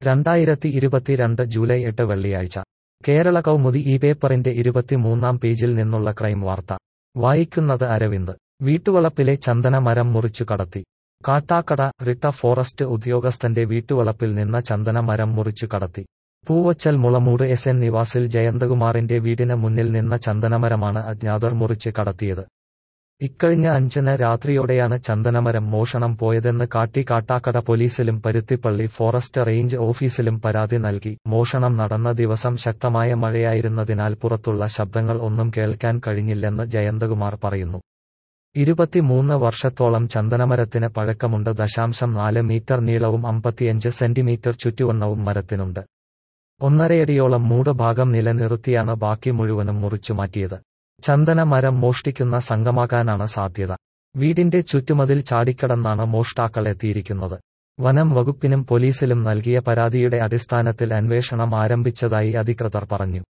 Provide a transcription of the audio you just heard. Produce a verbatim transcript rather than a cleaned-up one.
രണ്ടായിരത്തി ഇരുപത്തിരണ്ട് ജൂലൈ എട്ട് വെള്ളിയാഴ്ച കേരള കൗമുദി ഈ പേപ്പറിന്റെ ഇരുപത്തിമൂന്നാം പേജിൽ നിന്നുള്ള ക്രൈം വാർത്ത വായിക്കുന്നത് അരവിന്ദ്. വീട്ടുവളപ്പിലെ ചന്ദന മരം മുറിച്ചു കടത്തി. കാട്ടാക്കട റിട്ട ഫോറസ്റ്റ് ഉദ്യോഗസ്ഥന്റെ വീട്ടുവളപ്പിൽ നിന്ന് ചന്ദന മരം മുറിച്ചു കടത്തി. പൂവച്ചൽ മുളമൂട് എസ് എൻ നിവാസിൽ ജയന്തകുമാറിന്റെ വീടിന് മുന്നിൽ നിന്ന ചന്ദനമരമാണ് അജ്ഞാതർ മുറിച്ച് കടത്തിയത്. ഇക്കഴിഞ്ഞ അഞ്ചിന് രാത്രിയോടെയാണ് ചന്ദനമരം മോഷണം പോയതെന്ന് കാട്ടി കാട്ടാക്കട പോലീസിലും പരുത്തിപ്പള്ളി ഫോറസ്റ്റ് റേഞ്ച് ഓഫീസിലും പരാതി നൽകി. മോഷണം നടന്ന ദിവസം ശക്തമായ മഴയായിരുന്നതിനാൽ പുറത്തുള്ള ശബ്ദങ്ങൾ ഒന്നും കേൾക്കാൻ കഴിഞ്ഞില്ലെന്ന് ജയന്തകുമാർ പറയുന്നു. ഇരുപത്തിമൂന്ന് വർഷത്തോളം ചന്ദനമരത്തിന് പഴക്കമുണ്ട്. ദശാംശം നാല് മീറ്റർ നീളവും അമ്പത്തിയഞ്ച് സെന്റിമീറ്റർ ചുറ്റുവണ്ണവും മരത്തിനുണ്ട്. ഒന്നരയടിയോളം മൂട് ഭാഗം നിലനിർത്തിയാണ് ബാക്കി മുഴുവനും മുറിച്ചുമാറ്റിയത്. ചന്ദന മരം മോഷ്ടിക്കുന്ന സംഘമാകാനാണ് സാധ്യത. വീടിന്റെ ചുറ്റുമതിൽ ചാടിക്കടന്നാണ് മോഷ്ടാക്കൾ എത്തിയിരിക്കുന്നത്. വനം വകുപ്പിനും പോലീസിലും നൽകിയ പരാതിയുടെ അടിസ്ഥാനത്തിൽ അന്വേഷണം ആരംഭിച്ചതായി അധികൃതർ പറഞ്ഞു.